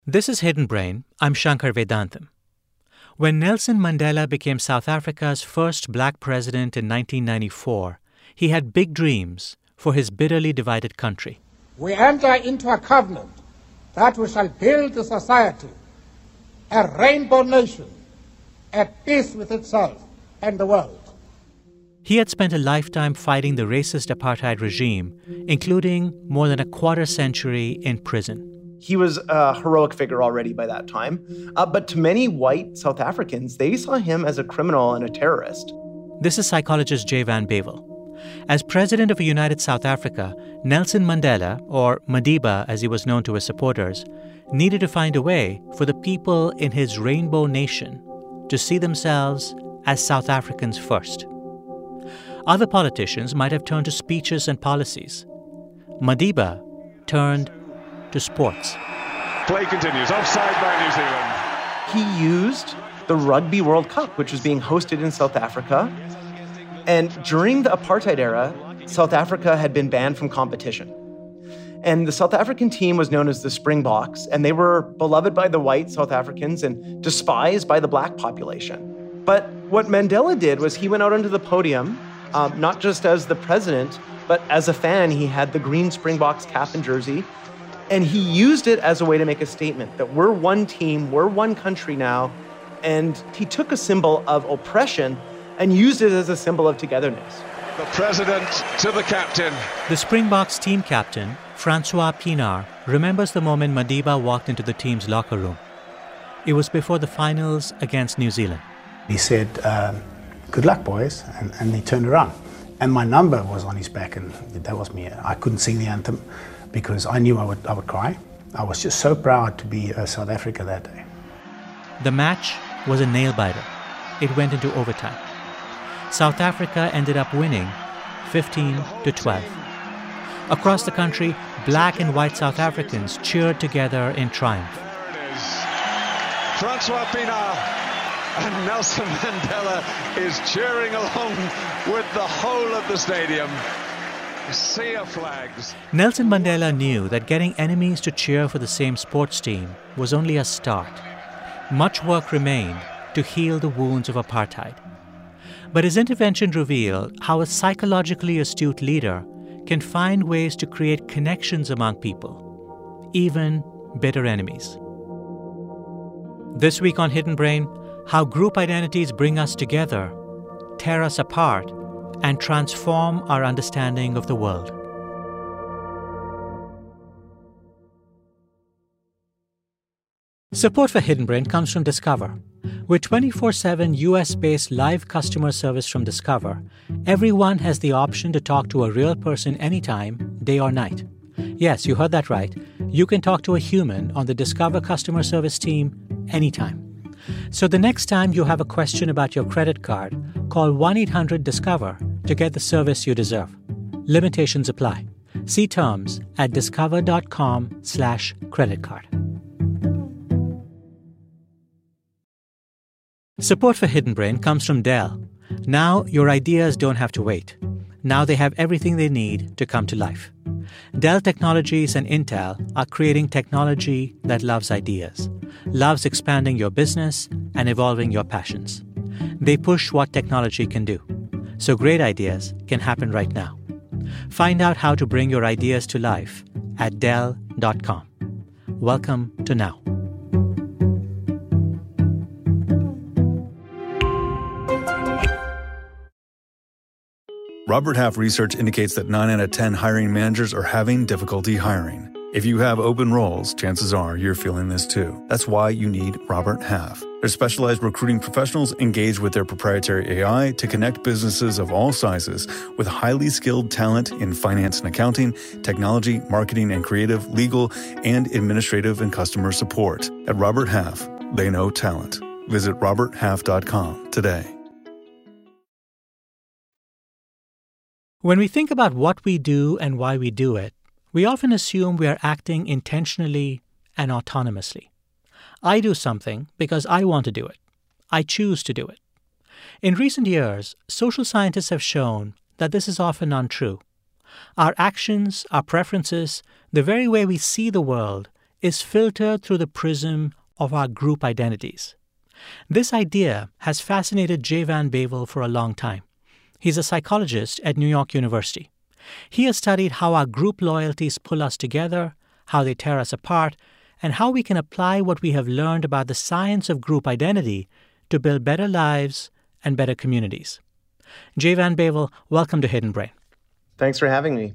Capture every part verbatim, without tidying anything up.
This is Hidden Brain. I'm Shankar Vedantam. When Nelson Mandela became South Africa's first black president in nineteen ninety-four, he had big dreams for his bitterly divided country. We enter into a covenant that we shall build a society, a rainbow nation, at peace with itself and the world. He had spent a lifetime fighting the racist apartheid regime, including more than a quarter century in prison. He was a heroic figure already by that time. Uh, but to many white South Africans, they saw him as a criminal and a terrorist. This is psychologist Jay Van Bavel. As president of a united South Africa, Nelson Mandela, or Madiba as he was known to his supporters, needed to find a way for the people in his rainbow nation to see themselves as South Africans first. Other politicians might have turned to speeches and policies. Madiba turned to sports. Play continues. Offside by New Zealand. He used the Rugby World Cup, which was being hosted in South Africa. And during the apartheid era, South Africa had been banned from competition. And the South African team was known as the Springboks, and they were beloved by the white South Africans and despised by the black population. But what Mandela did was he went out onto the podium, um, not just as the president, but as a fan. He had the green Springboks cap and jersey. And he used it as a way to make a statement that we're one team, we're one country now. And he took a symbol of oppression and used it as a symbol of togetherness. The president to the captain. The Springboks team captain, Francois Pienaar, remembers the moment Madiba walked into the team's locker room. It was before the finals against New Zealand. He said, um, good luck, boys, and, and he turned around. And my number was on his back, and that was me. I couldn't sing the anthem because I knew I would, I would cry. I was just so proud to be uh, South Africa that day. The match was a nail-biter. It went into overtime. South Africa ended up winning fifteen to twelve. Across the country, black and white South Africans cheered together in triumph. There it is. Francois Pienaar and Nelson Mandela is cheering along with the whole of the stadium. A sea of flags. Nelson Mandela knew that getting enemies to cheer for the same sports team was only a start. Much work remained to heal the wounds of apartheid. But his intervention revealed how a psychologically astute leader can find ways to create connections among people, even bitter enemies. This week on Hidden Brain, how group identities bring us together, tear us apart, and transform our understanding of the world. Support for Hidden Brain comes from Discover. With twenty-four seven U S-based live customer service from Discover, everyone has the option to talk to a real person anytime, day or night. Yes, you heard that right. You can talk to a human on the Discover customer service team anytime. So the next time you have a question about your credit card, call one eight hundred discover to get the service you deserve. Limitations apply. See terms at discover.com slash credit card. Support for Hidden Brain comes from Dell. Now your ideas don't have to wait. Now they have everything they need to come to life. Dell Technologies and Intel are creating technology that loves ideas, loves expanding your business and evolving your passions. They push what technology can do, so great ideas can happen right now. Find out how to bring your ideas to life at dell dot com. Welcome to Now. Robert Half research indicates that nine out of ten hiring managers are having difficulty hiring. If you have open roles, chances are you're feeling this too. That's why you need Robert Half. Their specialized recruiting professionals engage with their proprietary A I to connect businesses of all sizes with highly skilled talent in finance and accounting, technology, marketing and creative, legal, and administrative and customer support. At Robert Half, they know talent. Visit robert half dot com today. When we think about what we do and why we do it, we often assume we are acting intentionally and autonomously. I do something because I want to do it. I choose to do it. In recent years, social scientists have shown that this is often untrue. Our actions, our preferences, the very way we see the world is filtered through the prism of our group identities. This idea has fascinated Jay Van Bavel for a long time. He's a psychologist at New York University. He has studied how our group loyalties pull us together, how they tear us apart, and how we can apply what we have learned about the science of group identity to build better lives and better communities. Jay Van Bavel, welcome to Hidden Brain. Thanks for having me.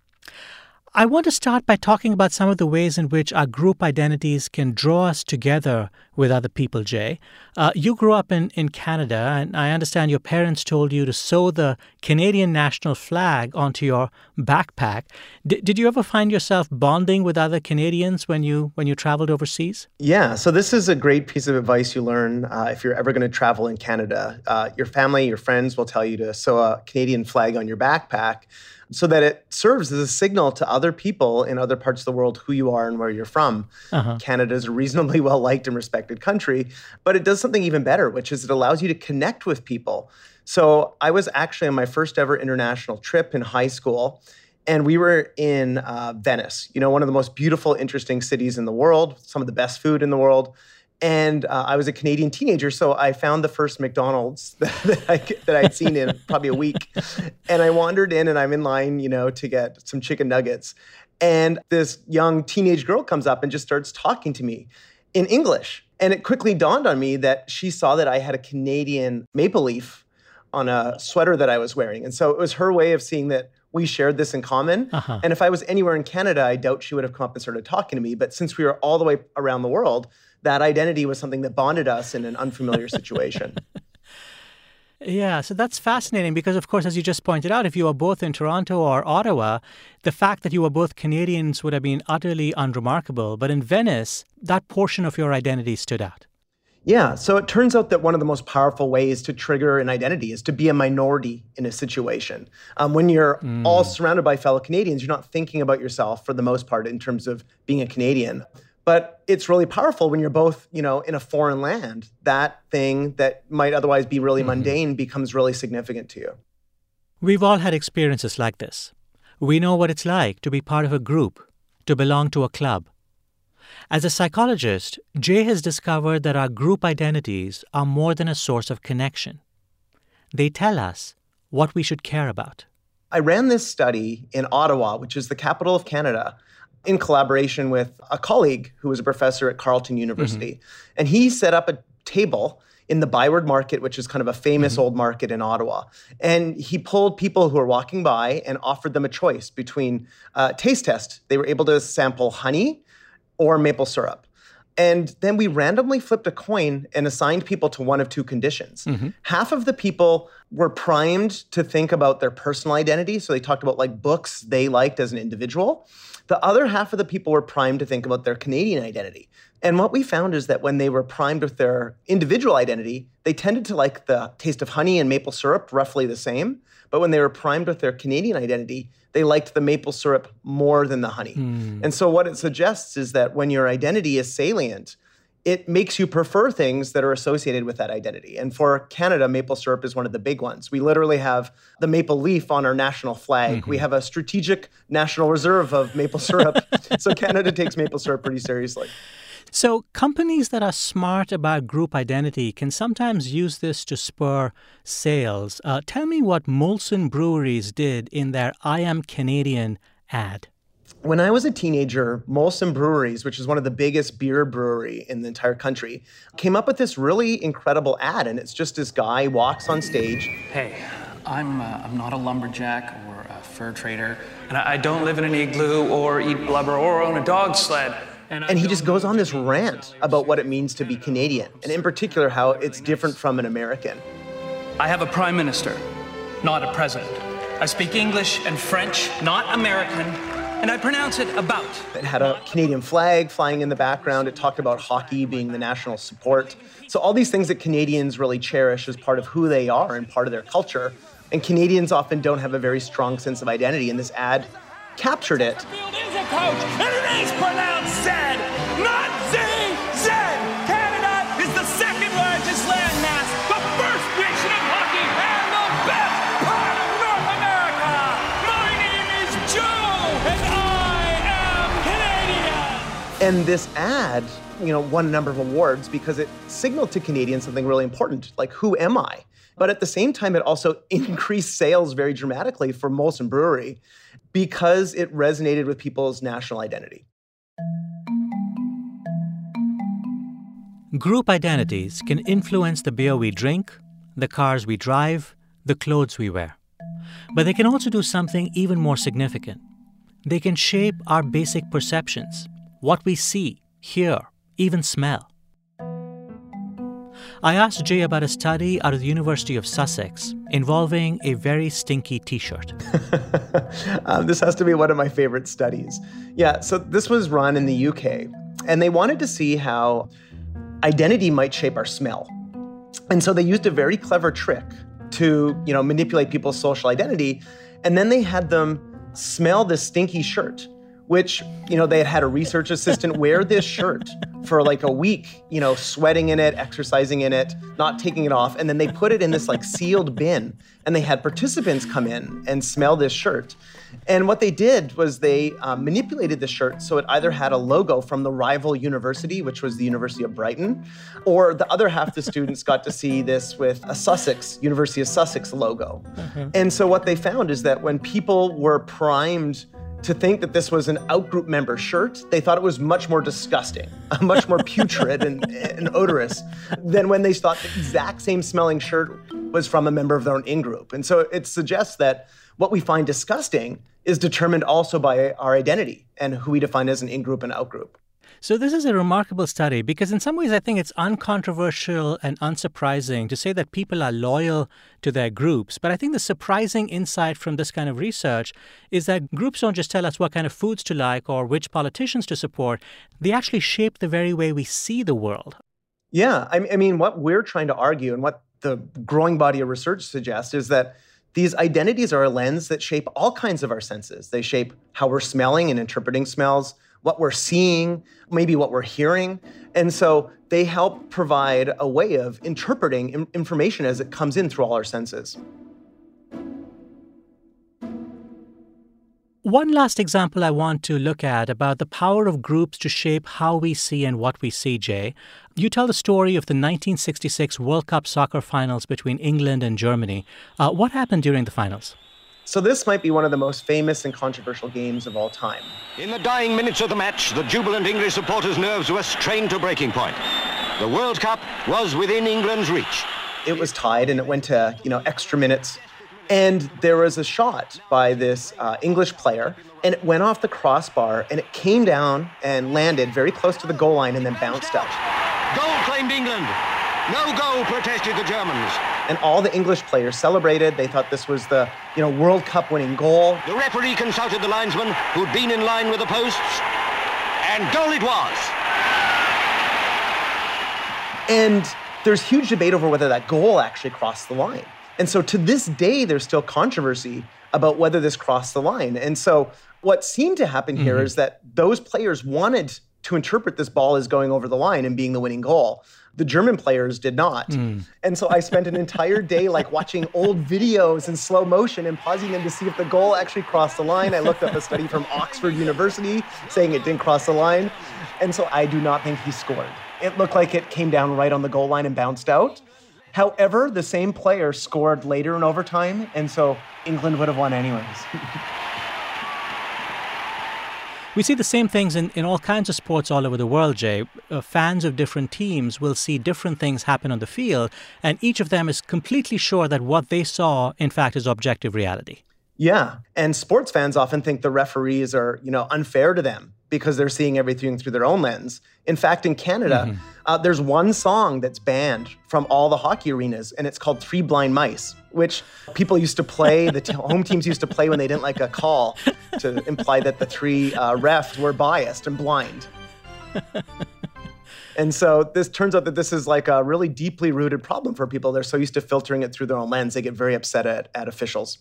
I want to start by talking about some of the ways in which our group identities can draw us together with other people, Jay. Uh, you grew up in, in Canada, and I understand your parents told you to sew the Canadian national flag onto your backpack. D- did you ever find yourself bonding with other Canadians when you when you traveled overseas? Yeah, so this is a great piece of advice you learn uh, if you're ever going to travel in Canada. Uh, your family, your friends will tell you to sew a Canadian flag on your backpack, so that it serves as a signal to other people in other parts of the world who you are and where you're from. Uh-huh. Canada is a reasonably well-liked and respected country, but it does something even better, which is it allows you to connect with people. So I was actually on my first ever international trip in high school, and we were in uh, Venice, you know, one of the most beautiful, interesting cities in the world, some of the best food in the world. And uh, I was a Canadian teenager, so I found the first McDonald's that, that, I, that I'd seen in probably a week. And I wandered in, and I'm in line, you know, to get some chicken nuggets. And this young teenage girl comes up and just starts talking to me in English. And it quickly dawned on me that she saw that I had a Canadian maple leaf on a sweater that I was wearing. And so it was her way of seeing that we shared this in common. Uh-huh. And if I was anywhere in Canada, I doubt she would have come up and started talking to me. But since we were all the way around the world, that identity was something that bonded us in an unfamiliar situation. Yeah, so that's fascinating because, of course, as you just pointed out, if you were both in Toronto or Ottawa, the fact that you were both Canadians would have been utterly unremarkable. But in Venice, that portion of your identity stood out. Yeah, so it turns out that one of the most powerful ways to trigger an identity is to be a minority in a situation. Um, when you're mm. all surrounded by fellow Canadians, you're not thinking about yourself for the most part in terms of being a Canadian. But it's really powerful when you're both, you know, in a foreign land. That thing that might otherwise be really mm-hmm. mundane becomes really significant to you. We've all had experiences like this. We know what it's like to be part of a group, to belong to a club. As a psychologist, Jay has discovered that our group identities are more than a source of connection. They tell us what we should care about. I ran this study in Ottawa, which is the capital of Canada, in collaboration with a colleague who was a professor at Carleton University. Mm-hmm. And he set up a table in the Byward Market, which is kind of a famous mm-hmm. old market in Ottawa. And he pulled people who were walking by and offered them a choice between a taste test. They were able to sample honey or maple syrup. And then we randomly flipped a coin and assigned people to one of two conditions. Mm-hmm. Half of the people were primed to think about their personal identity. So they talked about like books they liked as an individual. The other half of the people were primed to think about their Canadian identity. And what we found is that when they were primed with their individual identity, they tended to like the taste of honey and maple syrup roughly the same. But when they were primed with their Canadian identity, they liked the maple syrup more than the honey. Mm. And so what it suggests is that when your identity is salient, it makes you prefer things that are associated with that identity. And for Canada, maple syrup is one of the big ones. We literally have the maple leaf on our national flag. Mm-hmm. We have a strategic national reserve of maple syrup. So Canada takes maple syrup pretty seriously. So companies that are smart about group identity can sometimes use this to spur sales. Uh, tell me what Molson Breweries did in their I Am Canadian ad. When I was a teenager, Molson Breweries, which is one of the biggest beer brewery in the entire country, came up with this really incredible ad. And it's just this guy walks on stage. Hey, I'm uh, I'm not a lumberjack or a fur trader, and I, I don't live in an igloo or eat blubber or own a dog sled. And, and he just goes on this rant about what it means to be Canadian, and in particular how it's different from an American. I have a prime minister, not a president. I speak English and French, not American. And I pronounce it about. It had a Canadian flag flying in the background. It talked about hockey being the national sport. So all these things that Canadians really cherish as part of who they are and part of their culture. And Canadians often don't have a very strong sense of identity, and this ad captured it. Field is a coach, and it is pronounced Zed, not Z, Zed. Canada is the second largest landmass, the first nation in hockey, and the best part of North America. My name is Joe, and I am Canadian. And this ad, you know, won a number of awards because it signaled to Canadians something really important, like, who am I? But at the same time, it also increased sales very dramatically for Molson Brewery because it resonated with people's national identity. Group identities can influence the beer we drink, the cars we drive, the clothes we wear. But they can also do something even more significant. They can shape our basic perceptions, what we see, hear, even smell. I asked Jay about a study out of the University of Sussex involving a very stinky T-shirt. um, this has to be one of my favorite studies. Yeah, so this was run in the U K, and they wanted to see how identity might shape our smell. And so they used a very clever trick to, you know, manipulate people's social identity, and then they had them smell this stinky shirt, which, you know, they had had a research assistant wear this shirt for like a week, you know, sweating in it, exercising in it, not taking it off. And then they put it in this like sealed bin, and they had participants come in and smell this shirt. And what they did was they uh, manipulated the shirt so it either had a logo from the rival university, which was the University of Brighton, or the other half of the students got to see this with a Sussex, University of Sussex logo. Mm-hmm. And so what they found is that when people were primed to think that this was an outgroup member shirt, they thought it was much more disgusting, much more putrid and, and odorous than when they thought the exact same smelling shirt was from a member of their own in-group. And so it suggests that what we find disgusting is determined also by our identity and who we define as an in-group and out-group. So this is a remarkable study because in some ways I think it's uncontroversial and unsurprising to say that people are loyal to their groups. But I think the surprising insight from this kind of research is that groups don't just tell us what kind of foods to like or which politicians to support. They actually shape the very way we see the world. Yeah, I mean, what we're trying to argue and what the growing body of research suggests is that these identities are a lens that shape all kinds of our senses. They shape how we're smelling and interpreting smells, what we're seeing, maybe what we're hearing. And so they help provide a way of interpreting information as it comes in through all our senses. One last example I want to look at about the power of groups to shape how we see and what we see, Jay. You tell the story of the nineteen sixty-six World Cup soccer finals between England and Germany. Uh, what happened during the finals? So this might be one of the most famous and controversial games of all time. In the dying minutes of the match, the jubilant English supporters' nerves were strained to breaking point. The World Cup was within England's reach. It was tied, and it went to, you know, extra minutes. And there was a shot by this uh, English player, and it went off the crossbar, and it came down and landed very close to the goal line and then bounced out. Goal claimed England. No goal, protested the Germans. And all the English players celebrated. They thought this was the, you know, World Cup winning goal. The referee consulted the linesman who'd been in line with the posts, and goal it was. And there's huge debate over whether that goal actually crossed the line. And so to this day, there's still controversy about whether this crossed the line. And so what seemed to happen here mm-hmm. is that those players wanted to interpret this ball as going over the line and being the winning goal. The German players did not. Mm. And so I spent an entire day like watching old videos in slow motion and pausing them to see if the goal actually crossed the line. I looked up a study from Oxford University saying it didn't cross the line. And so I do not think he scored. It looked like it came down right on the goal line and bounced out. However, the same player scored later in overtime, and so England would have won anyways. We see the same things in, in all kinds of sports all over the world, Jay. Uh, fans of different teams will see different things happen on the field, and each of them is completely sure that what they saw, in fact, is objective reality. Yeah, and sports fans often think the referees are, you know, unfair to them because they're seeing everything through their own lens. In fact, in Canada, mm-hmm. uh, there's one song that's banned from all the hockey arenas, and it's called Three Blind Mice, which people used to play, the t- home teams used to play when they didn't like a call to imply that the three uh, refs were biased and blind. And so this turns out that this is like a really deeply rooted problem for people. They're so used to filtering it through their own lens, they get very upset at, at officials.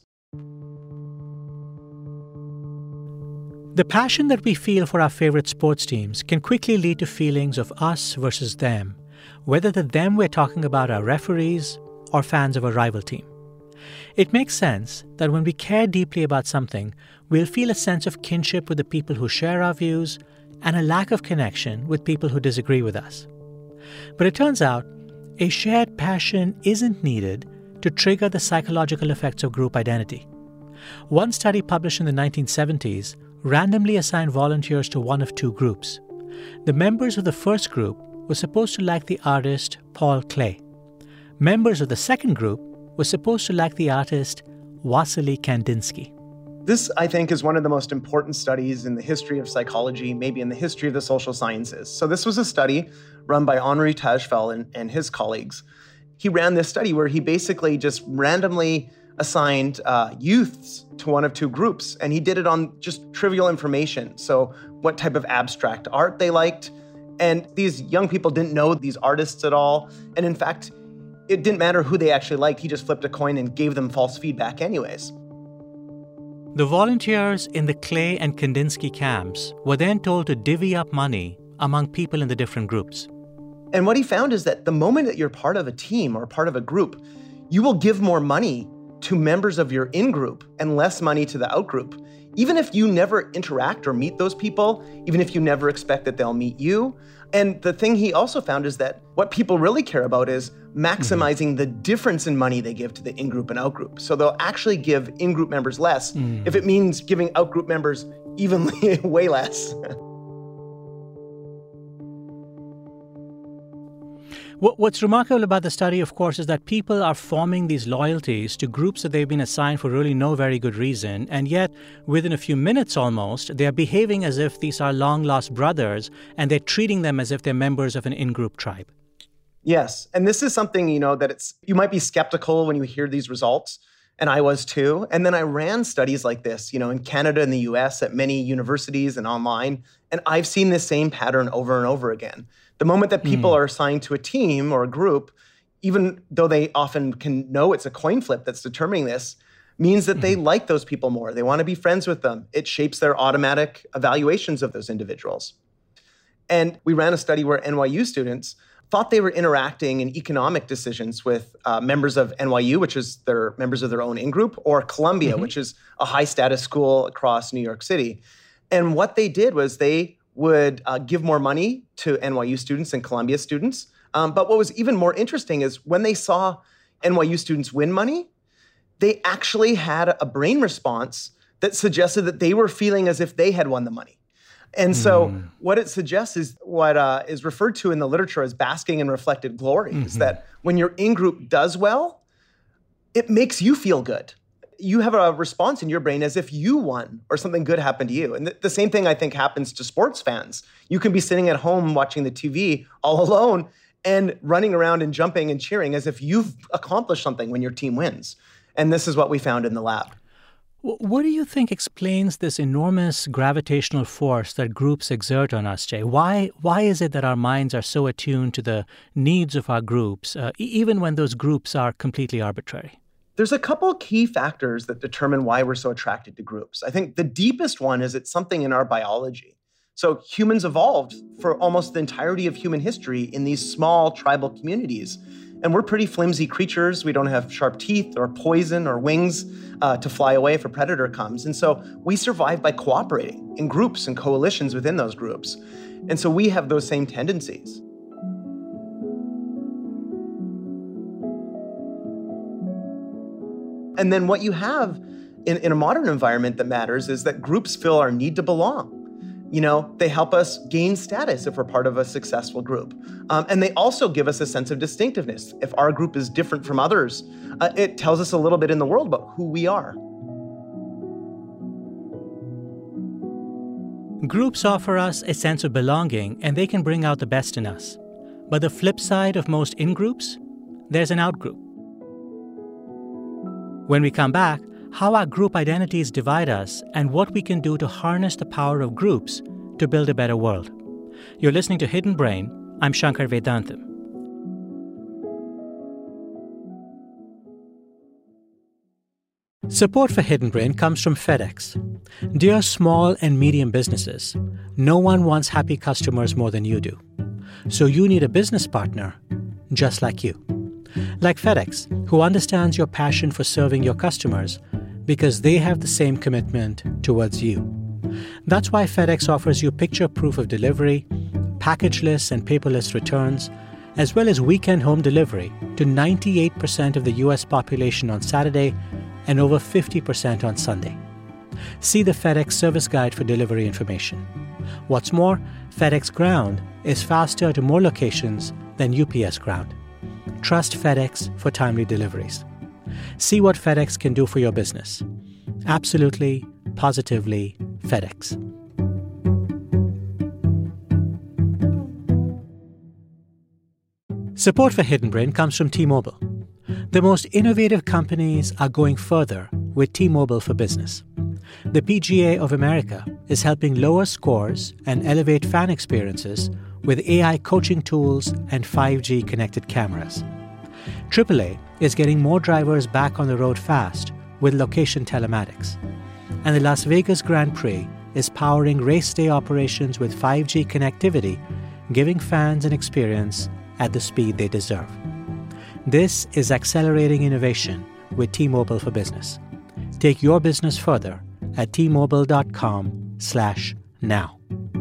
The passion that we feel for our favorite sports teams can quickly lead to feelings of us versus them, whether the them we're talking about are referees or fans of a rival team. It makes sense that when we care deeply about something, we'll feel a sense of kinship with the people who share our views and a lack of connection with people who disagree with us. But it turns out a shared passion isn't needed to trigger the psychological effects of group identity. One study published in the nineteen seventies randomly assigned volunteers to one of two groups. The members of the first group were supposed to like the artist Paul Klee. Members of the second group were supposed to like the artist Wassily Kandinsky. This, I think, is one of the most important studies in the history of psychology, maybe in the history of the social sciences. So this was a study run by Henri Tajfel and, and his colleagues. He ran this study where he basically just randomly assigned uh, youths to one of two groups, and he did it on just trivial information. So what type of abstract art they liked. And these young people didn't know these artists at all. And in fact, it didn't matter who they actually liked. He just flipped a coin and gave them false feedback anyways. The volunteers in the Klee and Kandinsky camps were then told to divvy up money among people in the different groups. And what he found is that the moment that you're part of a team or part of a group, you will give more money to members of your in-group and less money to the out-group. Even if you never interact or meet those people, even if you never expect that they'll meet you. And the thing he also found is that what people really care about is maximizing mm-hmm. the difference in money they give to the in-group and out-group. So they'll actually give in-group members less mm. if it means giving out-group members evenly way less. What's remarkable about the study, of course, is that people are forming these loyalties to groups that they've been assigned for really no very good reason. And yet, within a few minutes almost, they are behaving as if these are long-lost brothers, and they're treating them as if they're members of an in-group tribe. Yes. And this is something, you know, that it's you might be skeptical when you hear these results. And I was too. And then I ran studies like this, you know, in Canada and the U S at many universities and online. And I've seen this same pattern over and over again. The moment that people mm. are assigned to a team or a group, even though they often can know it's a coin flip that's determining this, means that mm. they like those people more. They want to be friends with them. It shapes their automatic evaluations of those individuals. And we ran a study where N Y U students thought they were interacting in economic decisions with uh, members of N Y U, which is their members of their own in-group, or Columbia, mm-hmm. which is a high-status school across New York City. And what they did was they would uh, give more money to N Y U students and Columbia students. Um, but what was even more interesting is when they saw N Y U students win money, they actually had a brain response that suggested that they were feeling as if they had won the money. And so mm. what it suggests is what uh, is referred to in the literature as basking in reflected glory, mm-hmm. is that when your in-group does well, it makes you feel good. You have a response in your brain as if you won or something good happened to you. And th- the same thing, I think, happens to sports fans. You can be sitting at home watching the T V all alone and running around and jumping and cheering as if you've accomplished something when your team wins. And this is what we found in the lab. What do you think explains this enormous gravitational force that groups exert on us, Jay? Why why is it that our minds are so attuned to the needs of our groups, uh, even when those groups are completely arbitrary? There's a couple key factors that determine why we're so attracted to groups. I think the deepest one is it's something in our biology. So humans evolved for almost the entirety of human history in these small tribal communities. And we're pretty flimsy creatures. We don't have sharp teeth or poison or wings uh, to fly away if a predator comes. And so we survive by cooperating in groups and coalitions within those groups. And so we have those same tendencies. And then what you have in, in a modern environment that matters is that groups fill our need to belong. You know, they help us gain status if we're part of a successful group. Um, and they also give us a sense of distinctiveness. If our group is different from others, uh, it tells us a little bit in the world about who we are. Groups offer us a sense of belonging, and they can bring out the best in us. But the flip side of most in-groups, there's an out-group. When we come back, how our group identities divide us and what we can do to harness the power of groups to build a better world. You're listening to Hidden Brain. I'm Shankar Vedantam. Support for Hidden Brain comes from FedEx. Dear small and medium businesses, no one wants happy customers more than you do. So you need a business partner just like you. Like FedEx, who understands your passion for serving your customers because they have the same commitment towards you. That's why FedEx offers you picture proof of delivery, packageless and paperless returns, as well as weekend home delivery to ninety-eight percent of the U S population on Saturday and over fifty percent on Sunday. See the FedEx service guide for delivery information. What's more, FedEx Ground is faster to more locations than U P S Ground. Trust FedEx for timely deliveries. See what FedEx can do for your business. Absolutely, positively FedEx. Support for Hidden Brain comes from T-Mobile. The most innovative companies are going further with T-Mobile for Business. The P G A of America is helping lower scores and elevate fan experiences with A I coaching tools and five G connected cameras. triple A is getting more drivers back on the road fast with location telematics. And the Las Vegas Grand Prix is powering race day operations with five G connectivity, giving fans an experience at the speed they deserve. This is accelerating innovation with T-Mobile for Business. Take your business further at T-Mobile.com slash now.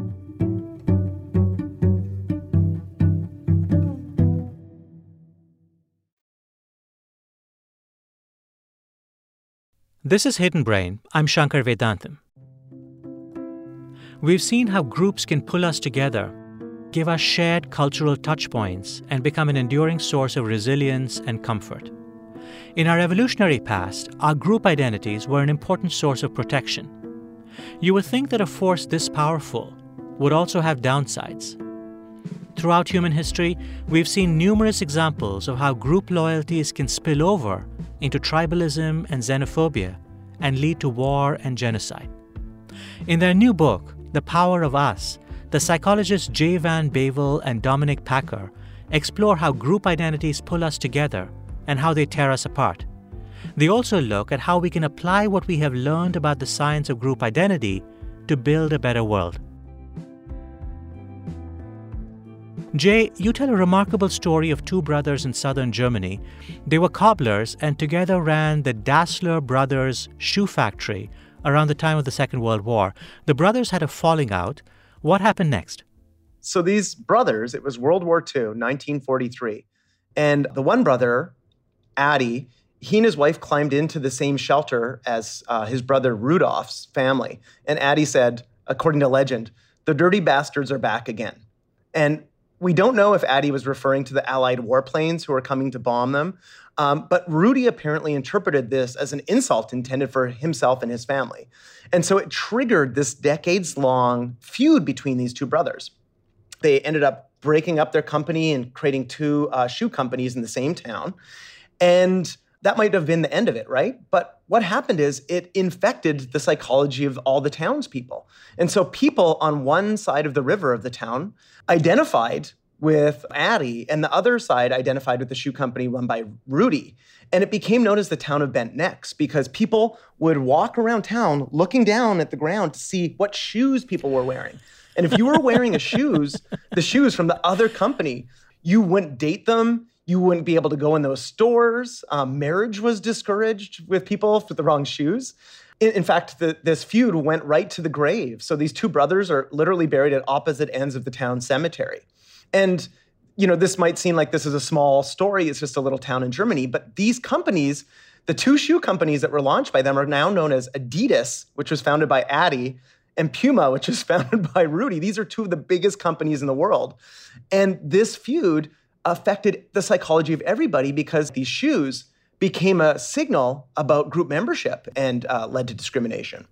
This is Hidden Brain. I'm Shankar Vedantam. We've seen how groups can pull us together, give us shared cultural touchpoints, and become an enduring source of resilience and comfort. In our evolutionary past, our group identities were an important source of protection. You would think that a force this powerful would also have downsides. Throughout human history, we've seen numerous examples of how group loyalties can spill over into tribalism and xenophobia and lead to war and genocide. In their new book, The Power of Us, the psychologists Jay Van Bavel and Dominic Packer explore how group identities pull us together and how they tear us apart. They also look at how we can apply what we have learned about the science of group identity to build a better world. Jay, you tell a remarkable story of two brothers in southern Germany. They were cobblers and together ran the Dassler Brothers shoe factory around the time of the Second World War. The brothers had a falling out. What happened next? So these brothers, it was World War Two, nineteen forty-three. And the one brother, Addy, he and his wife climbed into the same shelter as uh, his brother Rudolph's family. And Addy said, according to legend, the dirty bastards are back again. And we don't know if Addy was referring to the Allied warplanes who were coming to bomb them, um, but Rudy apparently interpreted this as an insult intended for himself and his family. And so it triggered this decades-long feud between these two brothers. They ended up breaking up their company and creating two uh, shoe companies in the same town. And that might have been the end of it, right? But what happened is it infected the psychology of all the townspeople. And so people on one side of the river of the town identified with Addy, and the other side identified with the shoe company run by Rudy. And it became known as the town of bent necks because people would walk around town looking down at the ground to see what shoes people were wearing. And if you were wearing a shoes, the shoes from the other company, you wouldn't date them. You wouldn't be able to go in those stores. Um, marriage was discouraged with people with the wrong shoes. In, in fact, the, this feud went right to the grave. So these two brothers are literally buried at opposite ends of the town cemetery. And, you know, this might seem like this is a small story. It's just a little town in Germany. But these companies, the two shoe companies that were launched by them are now known as Adidas, which was founded by Addy, and Puma, which was founded by Rudy. These are two of the biggest companies in the world. And this feud affected the psychology of everybody because these shoes became a signal about group membership and uh, led to discrimination.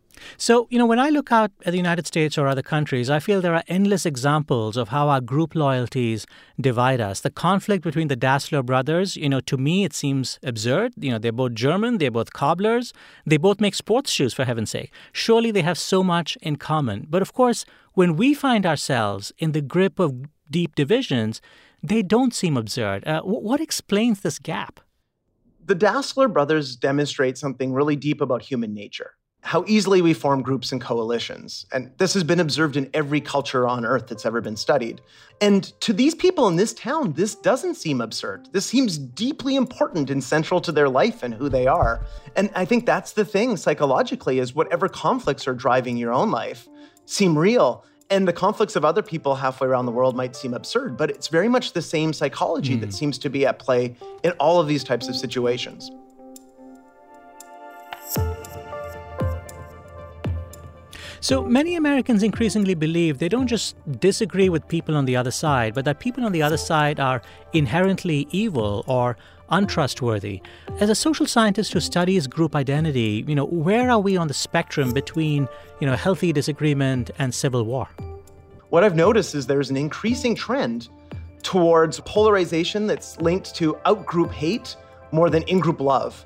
So, you know, when I look out at the United States or other countries, I feel there are endless examples of how our group loyalties divide us. The conflict between the Dassler brothers, you know, to me, it seems absurd. You know, they're both German, they're both cobblers, they both make sports shoes, for heaven's sake. Surely they have so much in common. But of course, when we find ourselves in the grip of deep divisions, they don't seem absurd. Uh, what explains this gap? The Dassler brothers demonstrate something really deep about human nature. how easily we form groups and coalitions. And this has been observed in every culture on earth that's ever been studied. And to these people in this town, this doesn't seem absurd. This seems deeply important and central to their life and who they are. And I think that's the thing psychologically, is whatever conflicts are driving your own life seem real. And the conflicts of other people halfway around the world might seem absurd, but it's very much the same psychology mm. that seems to be at play in all of these types of situations. So many Americans increasingly believe they don't just disagree with people on the other side, but that people on the other side are inherently evil or untrustworthy. As a social scientist who studies group identity, you know, where are we on the spectrum between, you know, healthy disagreement and civil war? What I've noticed is there's an increasing trend towards polarization that's linked to out-group hate more than in-group love.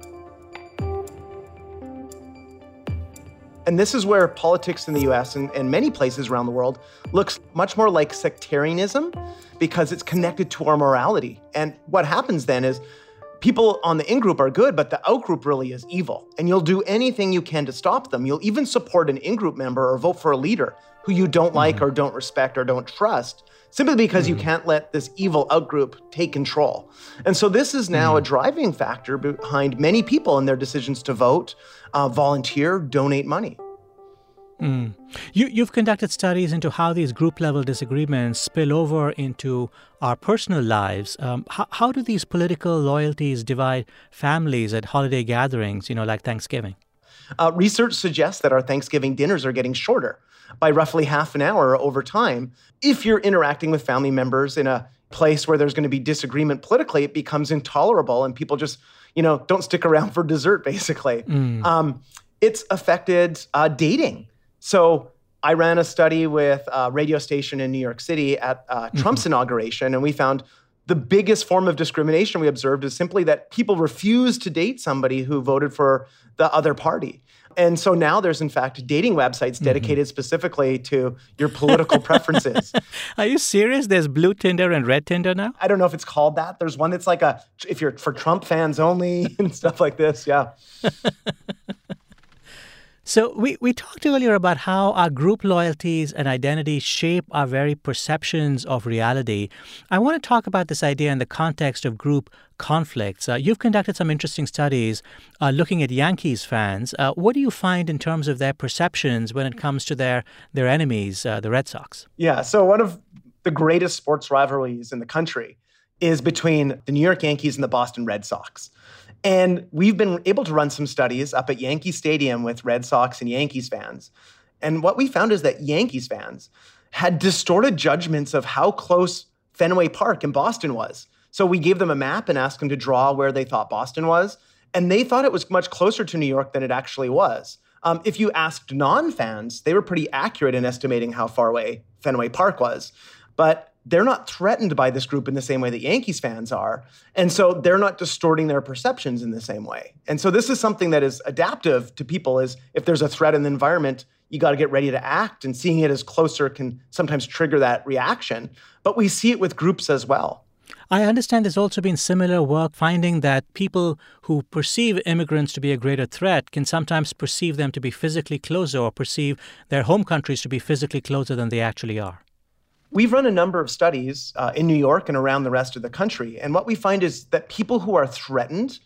And this is where politics in the U S and, and many places around the world looks much more like sectarianism because it's connected to our morality. And what happens then is people on the in-group are good, but the out-group really is evil. And you'll do anything you can to stop them. You'll even support an in-group member or vote for a leader who you don't mm-hmm. like or don't respect or don't trust, simply because mm-hmm. you can't let this evil out-group take control. And so this is now mm-hmm. a driving factor behind many people in their decisions to vote, uh, volunteer, donate money. Mm. You, you've conducted studies into how these group-level disagreements spill over into our personal lives. Um, how, how do these political loyalties divide families at holiday gatherings, you know, like Thanksgiving? Uh, research suggests that our Thanksgiving dinners are getting shorter by roughly half an hour over time. If you're interacting with family members in a place where there's going to be disagreement politically, it becomes intolerable and people just, you know, don't stick around for dessert, basically. Mm. Um, it's affected uh, dating. So I ran a study with a radio station in New York City at uh, Trump's mm-hmm. inauguration, and we found the biggest form of discrimination we observed is simply that people refused to date somebody who voted for the other party. And so now there's, in fact, dating websites dedicated mm-hmm. specifically to your political preferences. Are you serious? There's blue Tinder and red Tinder now? I don't know if it's called that. There's one that's like a, if you're for Trump fans only and stuff like this. Yeah. So we, we talked earlier about how our group loyalties and identities shape our very perceptions of reality. I want to talk about this idea in the context of group conflicts. Uh, you've conducted some interesting studies uh, looking at Yankees fans. Uh, what do you find in terms of their perceptions when it comes to their, their enemies, uh, the Red Sox? Yeah, so one of the greatest sports rivalries in the country is between the New York Yankees and the Boston Red Sox. And we've been able to run some studies up at Yankee Stadium with Red Sox and Yankees fans. And what we found is that Yankees fans had distorted judgments of how close Fenway Park in Boston was. So we gave them a map and asked them to draw where they thought Boston was. And they thought it was much closer to New York than it actually was. Um, if you asked non-fans, they were pretty accurate in estimating how far away Fenway Park was. But they're not threatened by this group in the same way that Yankees fans are. And so they're not distorting their perceptions in the same way. And so this is something that is adaptive to people, is if there's a threat in the environment, you got to get ready to act, and seeing it as closer can sometimes trigger that reaction. But we see it with groups as well. I understand there's also been similar work finding that people who perceive immigrants to be a greater threat can sometimes perceive them to be physically closer, or perceive their home countries to be physically closer than they actually are. We've run a number of studies uh, in New York and around the rest of the country. And what we find is that people who are threatened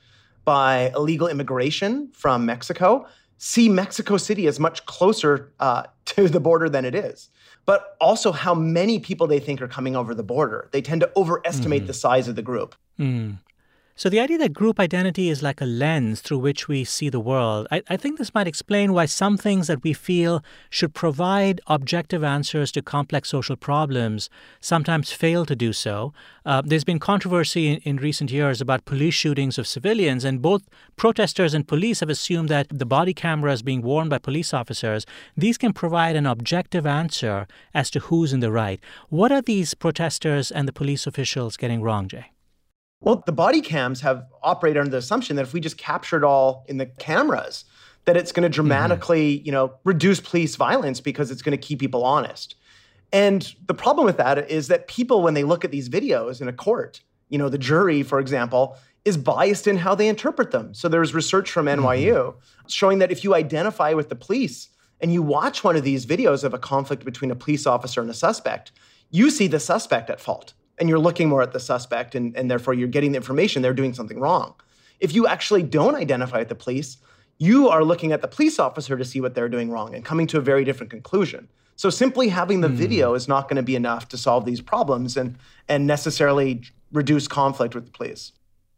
by illegal immigration from Mexico see Mexico City as much closer uh, to the border than it is. But also how many people they think are coming over the border. They tend to overestimate mm-hmm. the size of the group. Mm. So the idea that group identity is like a lens through which we see the world, I, I think this might explain why some things that we feel should provide objective answers to complex social problems sometimes fail to do so. Uh, there's been controversy in, in recent years about police shootings of civilians, and both protesters and police have assumed that the body cameras being worn by police officers, these can provide an objective answer as to who's in the right. What are these protesters and the police officials getting wrong, Jay? Well, the body cams have operated under the assumption that if we just capture it all in the cameras, that it's going to dramatically, mm-hmm. you know, reduce police violence because it's going to keep people honest. And the problem with that is that people, when they look at these videos in a court, you know, the jury, for example, is biased in how they interpret them. So there's research from N Y U mm-hmm. showing that if you identify with the police and you watch one of these videos of a conflict between a police officer and a suspect, you see the suspect at fault. And you're looking more at the suspect, and, and therefore you're getting the information they're doing something wrong. If you actually don't identify with the police, you are looking at the police officer to see what they're doing wrong and coming to a very different conclusion. So simply having the mm. video is not going to be enough to solve these problems and, and necessarily reduce conflict with the police.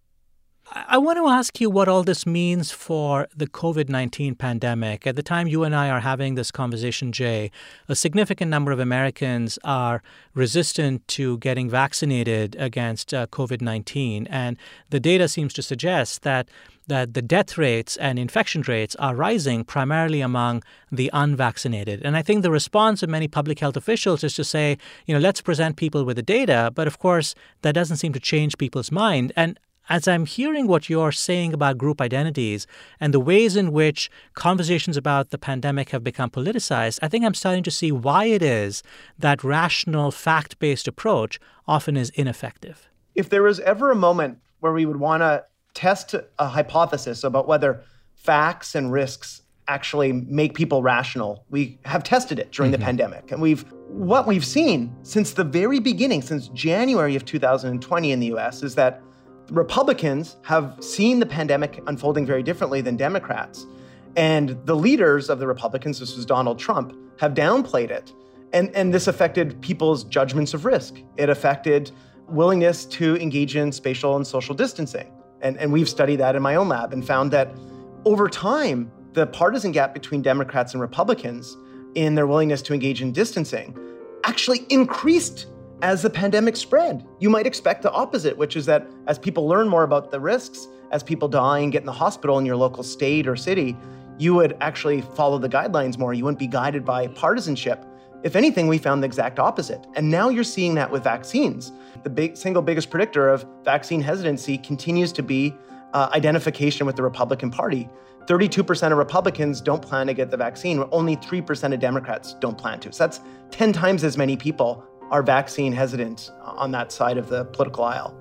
I want to ask you what all this means for the COVID nineteen pandemic. At the time you and I are having this conversation, Jay, a significant number of Americans are resistant to getting vaccinated against uh, COVID nineteen. And the data seems to suggest that that the death rates and infection rates are rising primarily among the unvaccinated. And I think the response of many public health officials is to say, you know, let's present people with the data. But of course, that doesn't seem to change people's mind. And as I'm hearing what you're saying about group identities and the ways in which conversations about the pandemic have become politicized, I think I'm starting to see why it is that rational, fact-based approach often is ineffective. If there was ever a moment where we would want to test a hypothesis about whether facts and risks actually make people rational, we have tested it during mm-hmm. the pandemic. And we've what we've seen since the very beginning, since January of two thousand twenty in the U S, is that Republicans have seen the pandemic unfolding very differently than Democrats. And the leaders of the Republicans, this was Donald Trump, have downplayed it. And, and this affected people's judgments of risk. It affected willingness to engage in spatial and social distancing. And, and we've studied that in my own lab and found that over time, the partisan gap between Democrats and Republicans in their willingness to engage in distancing actually increased as the pandemic spread. You might expect the opposite, which is that as people learn more about the risks, as people die and get in the hospital in your local state or city, you would actually follow the guidelines more. You wouldn't be guided by partisanship. If anything, we found the exact opposite. And now you're seeing that with vaccines. The big, single biggest predictor of vaccine hesitancy continues to be uh, identification with the Republican Party. thirty-two percent of Republicans don't plan to get the vaccine. Only three percent of Democrats don't plan to. So that's ten times as many people are vaccine hesitant on that side of the political aisle.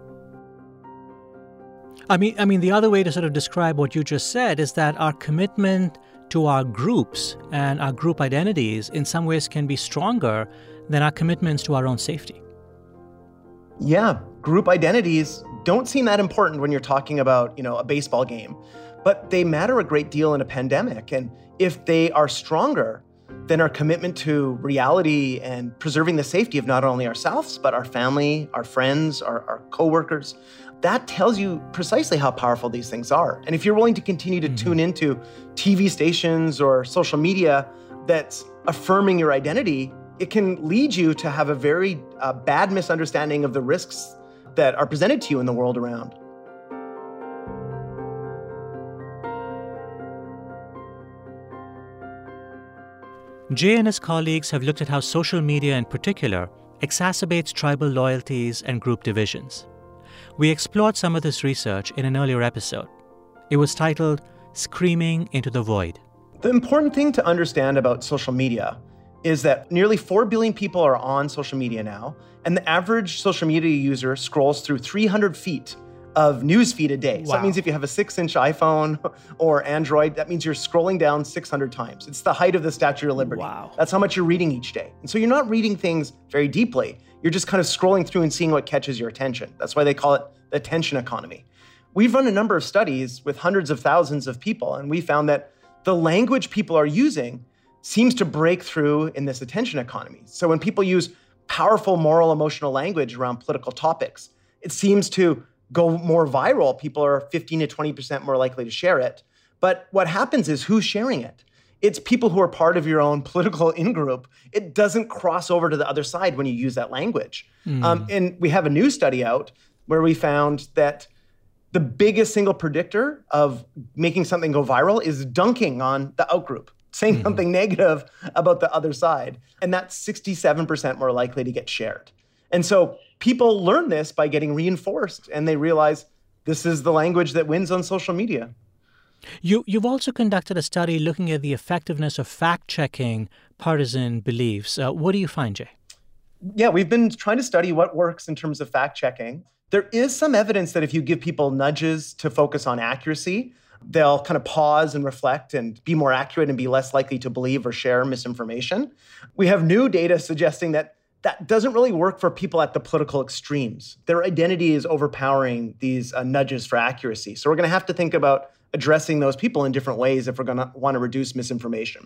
I mean, I mean, the other way to sort of describe what you just said is that our commitment to our groups and our group identities in some ways can be stronger than our commitments to our own safety. Yeah, group identities don't seem that important when you're talking about, you know, a baseball game, but they matter a great deal in a pandemic. And if they are stronger, then our commitment to reality and preserving the safety of not only ourselves, but our family, our friends, our, our coworkers, that tells you precisely how powerful these things are. And if you're willing to continue to mm-hmm. tune into T V stations or social media that's affirming your identity, it can lead you to have a very uh, bad misunderstanding of the risks that are presented to you in the world around. Jay and his colleagues have looked at how social media in particular exacerbates tribal loyalties and group divisions. We explored some of this research in an earlier episode. It was titled Screaming into the Void. The important thing to understand about social media is that nearly four billion people are on social media now, and the average social media user scrolls through three hundred feet of news feed a day. Wow. So that means if you have a six-inch iPhone or Android, that means you're scrolling down six hundred times. It's the height of the Statue of Liberty. Wow. That's how much you're reading each day. And so you're not reading things very deeply. You're just kind of scrolling through and seeing what catches your attention. That's why they call it the attention economy. We've run a number of studies with hundreds of thousands of people, and we found that the language people are using seems to break through in this attention economy. So when people use powerful moral, emotional language around political topics, it seems to go more viral. People are fifteen to twenty percent more likely to share it. But what happens is who's sharing it? It's people who are part of your own political in-group. It doesn't cross over to the other side when you use that language. Mm. Um, and we have a new study out where we found that the biggest single predictor of making something go viral is dunking on the outgroup, saying mm. something negative about the other side. And that's sixty-seven percent more likely to get shared. And so people learn this by getting reinforced, and they realize this is the language that wins on social media. You, you've also conducted a study looking at the effectiveness of fact-checking partisan beliefs. Uh, what do you find, Jay? Yeah, we've been trying to study what works in terms of fact-checking. There is some evidence that if you give people nudges to focus on accuracy, they'll kind of pause and reflect and be more accurate and be less likely to believe or share misinformation. We have new data suggesting that that doesn't really work for people at the political extremes. Their identity is overpowering these uh, nudges for accuracy. So we're going to have to think about addressing those people in different ways if we're going to want to reduce misinformation.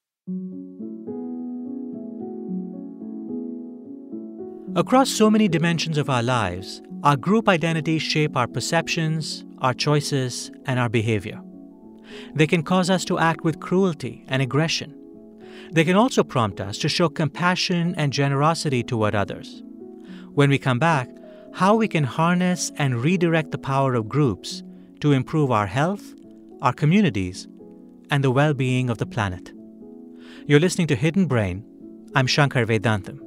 Across so many dimensions of our lives, our group identities shape our perceptions, our choices, and our behavior. They can cause us to act with cruelty and aggression. They can also prompt us to show compassion and generosity toward others. When we come back, how we can harness and redirect the power of groups to improve our health, our communities, and the well-being of the planet. You're listening to Hidden Brain. I'm Shankar Vedantam.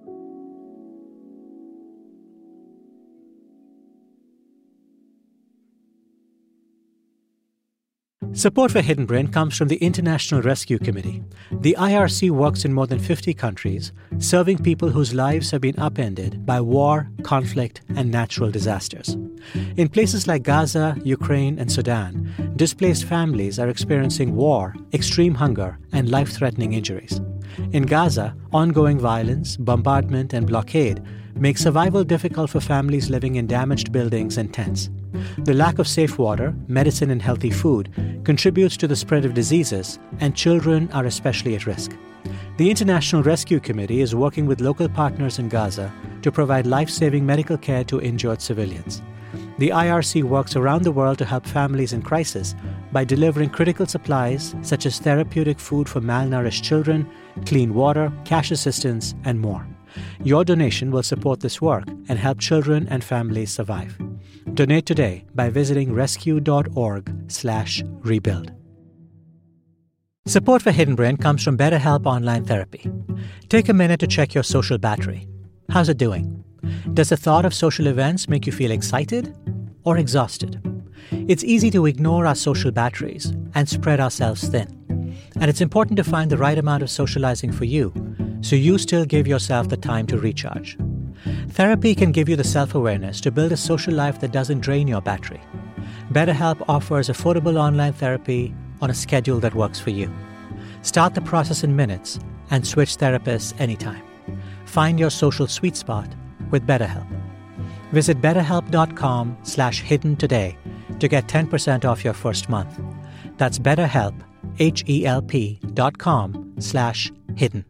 Support for Hidden Brain comes from the International Rescue Committee. The I R C works in more than fifty countries, serving people whose lives have been upended by war, conflict, and natural disasters. In places like Gaza, Ukraine, and Sudan, displaced families are experiencing war, extreme hunger, and life-threatening injuries. In Gaza, ongoing violence, bombardment, and blockade make survival difficult for families living in damaged buildings and tents. The lack of safe water, medicine, and healthy food contributes to the spread of diseases, and children are especially at risk. The International Rescue Committee is working with local partners in Gaza to provide life-saving medical care to injured civilians. The I R C works around the world to help families in crisis by delivering critical supplies such as therapeutic food for malnourished children, clean water, cash assistance, and more. Your donation will support this work and help children and families survive. Donate today by visiting rescue.org slash rebuild. Support for Hidden Brain comes from BetterHelp Online Therapy. Take a minute to check your social battery. How's it doing? Does the thought of social events make you feel excited or exhausted? It's easy to ignore our social batteries and spread ourselves thin. And it's important to find the right amount of socializing for you, so you still give yourself the time to recharge. Therapy can give you the self-awareness to build a social life that doesn't drain your battery. BetterHelp offers affordable online therapy on a schedule that works for you. Start the process in minutes and switch therapists anytime. Find your social sweet spot with BetterHelp. Visit betterhelp.com slash hidden today to get ten percent off your first month. That's BetterHelp, H-E-L-P dot com slash hidden.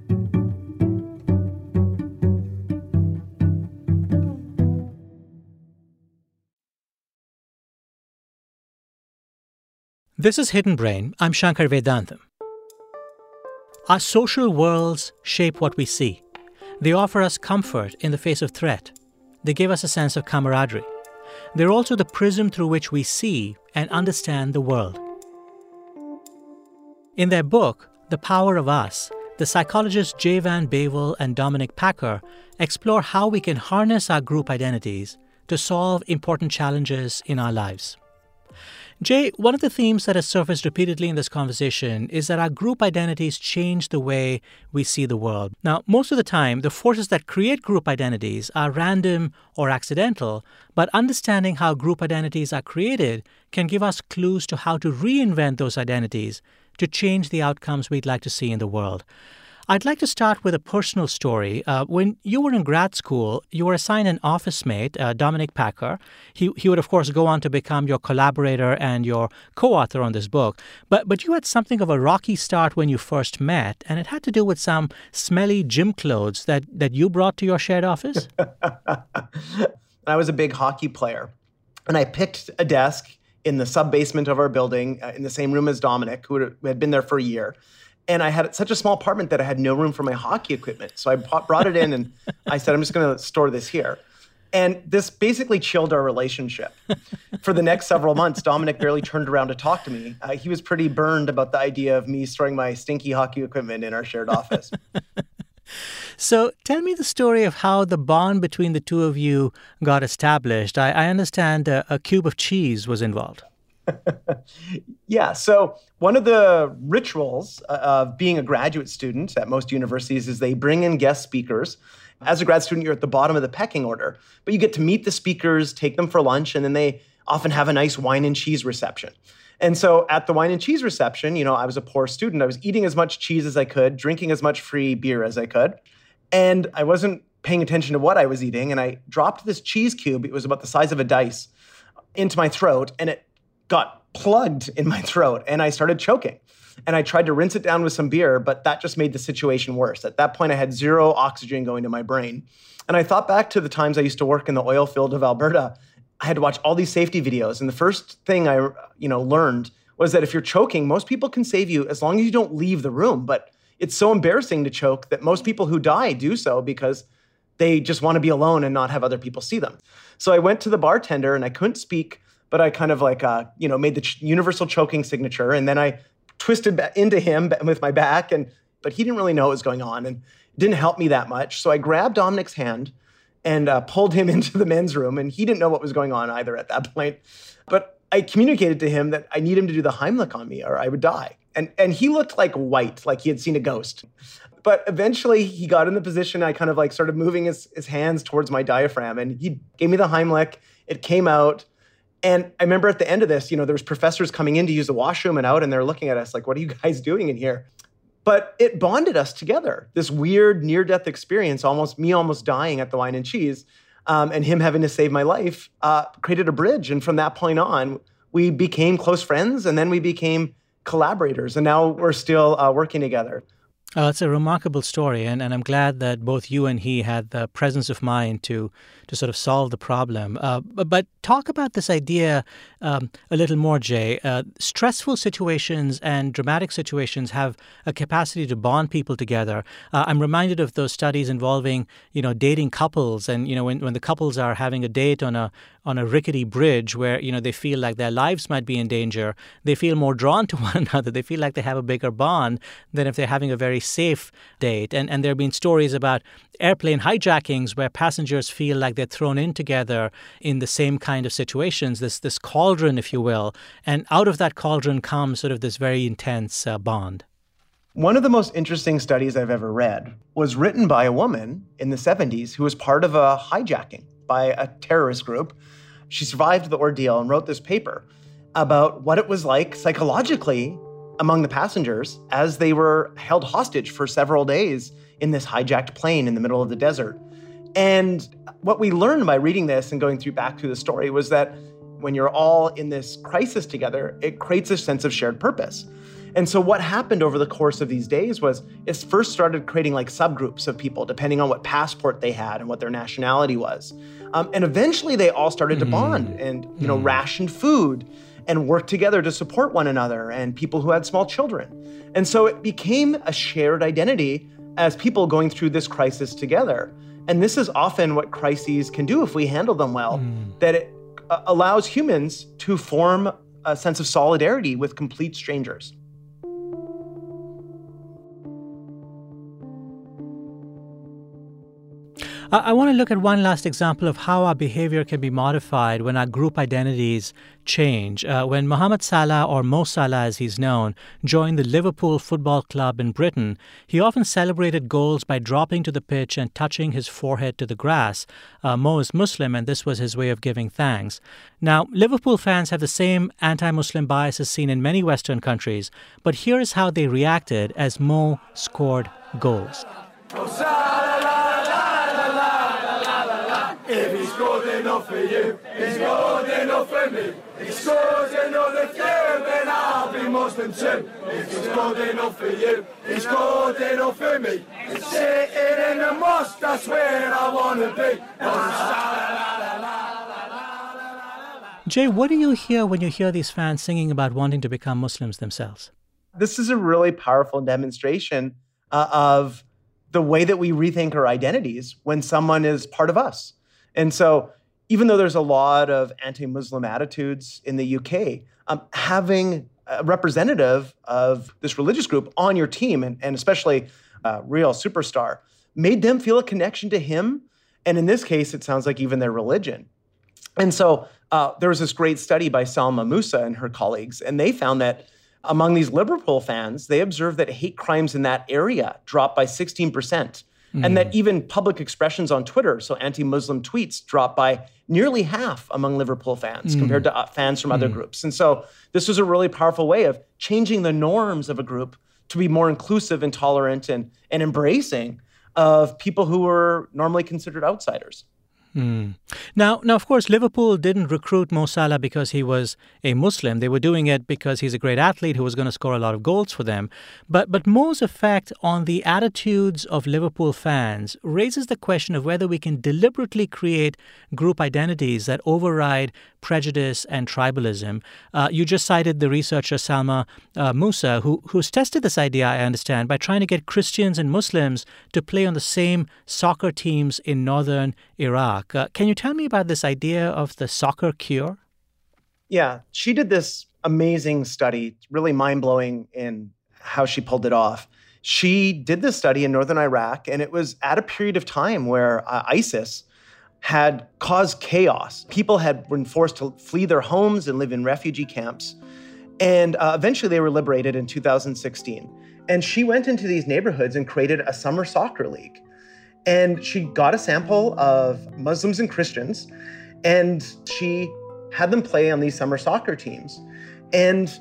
This is Hidden Brain. I'm Shankar Vedantam. Our social worlds shape what we see. They offer us comfort in the face of threat. They give us a sense of camaraderie. They're also the prism through which we see and understand the world. In their book, The Power of Us, the psychologists Jay Van Bavel and Dominic Packer explore how we can harness our group identities to solve important challenges in our lives. Jay, one of the themes that has surfaced repeatedly in this conversation is that our group identities change the way we see the world. Now, most of the time, the forces that create group identities are random or accidental, but understanding how group identities are created can give us clues to how to reinvent those identities to change the outcomes we'd like to see in the world. I'd like to start with a personal story. Uh, when you were in grad school, you were assigned an office mate, uh, Dominic Packer. He he would, of course, go on to become your collaborator and your co-author on this book. But but you had something of a rocky start when you first met, and it had to do with some smelly gym clothes that, that you brought to your shared office? I was a big hockey player, and I picked a desk in the sub-basement of our building, uh, in the same room as Dominic, who had been there for a year. And I had such a small apartment that I had no room for my hockey equipment. So I brought it in and I said, I'm just going to store this here. And this basically chilled our relationship. For the next several months, Dominic barely turned around to talk to me. Uh, he was pretty burned about the idea of me storing my stinky hockey equipment in our shared office. So tell me the story of how the bond between the two of you got established. I, I understand a, a cube of cheese was involved. Yeah, so one of the rituals of being a graduate student at most universities is they bring in guest speakers. As a grad student, you're at the bottom of the pecking order, but you get to meet the speakers, take them for lunch, and then they often have a nice wine and cheese reception. And so at the wine and cheese reception, you know, I was a poor student. I was eating as much cheese as I could, drinking as much free beer as I could. And I wasn't paying attention to what I was eating. And I dropped this cheese cube, it was about the size of a dice, into my throat. And it got plugged in my throat. And I started choking. And I tried to rinse it down with some beer, but that just made the situation worse. At that point, I had zero oxygen going to my brain. And I thought back to the times I used to work in the oil field of Alberta. I had to watch all these safety videos. And the first thing I, you know, learned was that if you're choking, most people can save you as long as you don't leave the room. But it's so embarrassing to choke that most people who die do so because they just want to be alone and not have other people see them. So I went to the bartender and I couldn't speak, but I kind of like, uh, you know, made the ch- universal choking signature. And then I twisted back into him with my back. And but he didn't really know what was going on and it didn't help me that much. So I grabbed Dominic's hand and uh, pulled him into the men's room. And he didn't know what was going on either at that point. But I communicated to him that I need him to do the Heimlich on me or I would die. And and he looked like white, like he had seen a ghost. But eventually he got in the position, I kind of like started moving his, his hands towards my diaphragm and he gave me the Heimlich. It came out. And I remember at the end of this, you know, there was professors coming in to use the washroom and out and they're looking at us like, what are you guys doing in here? But it bonded us together. This weird near-death experience, almost me almost dying at the wine and cheese, um, and him having to save my life, uh, created a bridge. And from that point on, we became close friends and then we became collaborators. And now we're still uh, working together. Oh, it's a remarkable story, and, and I'm glad that both you and he had the presence of mind to to sort of solve the problem. Uh, but, but talk about this idea um, a little more, Jay. Uh, stressful situations and dramatic situations have a capacity to bond people together. Uh, I'm reminded of those studies involving, you know, dating couples, and you know, when, when the couples are having a date on a on a rickety bridge where, you know, they feel like their lives might be in danger, they feel more drawn to one another. They feel like they have a bigger bond than if they're having a very safe date. And and there have been stories about airplane hijackings where passengers feel like they're thrown in together in the same kind of situations, this this cauldron, if you will. And out of that cauldron comes sort of this very intense uh, bond. One of the most interesting studies I've ever read was written by a woman in the seventies who was part of a hijacking by a terrorist group. She survived the ordeal and wrote this paper about what it was like psychologically among the passengers as they were held hostage for several days in this hijacked plane in the middle of the desert. And what we learned by reading this and going through back through the story was that when you're all in this crisis together, it creates a sense of shared purpose. And so what happened over the course of these days was it first started creating like subgroups of people, depending on what passport they had and what their nationality was. Um, and eventually they all started to bond and, you know, ration food and work together to support one another and people who had small children. And so it became a shared identity as people going through this crisis together. And this is often what crises can do if we handle them well, mm. that it uh, allows humans to form a sense of solidarity with complete strangers. I want to look at one last example of how our behavior can be modified when our group identities change. Uh, when Mohamed Salah, or Mo Salah as he's known, joined the Liverpool Football Club in Britain, he often celebrated goals by dropping to the pitch and touching his forehead to the grass. Uh, Mo is Muslim, and this was his way of giving thanks. Now, Liverpool fans have the same anti-Muslim biases seen in many Western countries, but here is how they reacted as Mo scored goals. If he's good enough for you, he's good enough for me. He's good enough for you, then I'll be Muslim too. If he's good enough for you, he's good enough for me. Sitting in the mosque, that's where I want to be. Jay, what do you hear when you hear these fans singing about wanting to become Muslims themselves? This is a really powerful demonstration uh, of the way that we rethink our identities when someone is part of us. And so even though there's a lot of anti-Muslim attitudes in the U K, um, having a representative of this religious group on your team, and, and especially a real superstar, made them feel a connection to him. And in this case, it sounds like even their religion. And so uh, there was this great study by Salma Musa and her colleagues, and they found that among these Liverpool fans, they observed that hate crimes in that area dropped by sixteen percent. Mm. And that even public expressions on Twitter, so anti-Muslim tweets, dropped by nearly half among Liverpool fans mm. compared to uh, fans from mm. other groups. And so this was a really powerful way of changing the norms of a group to be more inclusive and tolerant and, and embracing of people who were normally considered outsiders. Hmm. Now, now, of course, Liverpool didn't recruit Mo Salah because he was a Muslim. They were doing it because he's a great athlete who was going to score a lot of goals for them. But but Mo's effect on the attitudes of Liverpool fans raises the question of whether we can deliberately create group identities that override prejudice and tribalism. Uh, you just cited the researcher Salma uh, Musa, who who's tested this idea, I understand, by trying to get Christians and Muslims to play on the same soccer teams in northern Iraq. Uh, can you tell me about this idea of the soccer cure? Yeah, she did this amazing study, really mind-blowing in how she pulled it off. She did this study in northern Iraq, and it was at a period of time where uh, ISIS had caused chaos. People had been forced to flee their homes and live in refugee camps. And uh, eventually they were liberated in two thousand sixteen. And she went into these neighborhoods and created a summer soccer league. And she got a sample of Muslims and Christians, and she had them play on these summer soccer teams. And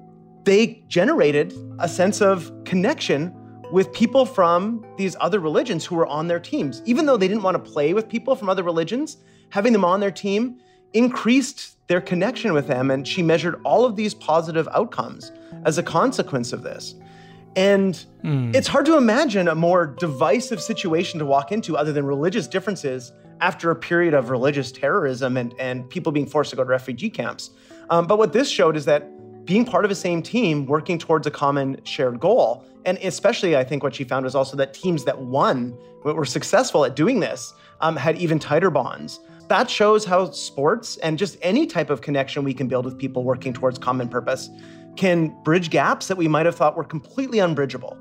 they generated a sense of connection with people from these other religions who were on their teams. Even though they didn't want to play with people from other religions, having them on their team increased their connection with them. And she measured all of these positive outcomes as a consequence of this. And mm. it's hard to imagine a more divisive situation to walk into other than religious differences after a period of religious terrorism and, and people being forced to go to refugee camps. Um, but what this showed is that being part of a same team, working towards a common shared goal, and especially I think what she found was also that teams that won, were successful at doing this, um, had even tighter bonds. That shows how sports and just any type of connection we can build with people working towards common purpose can bridge gaps that we might have thought were completely unbridgeable.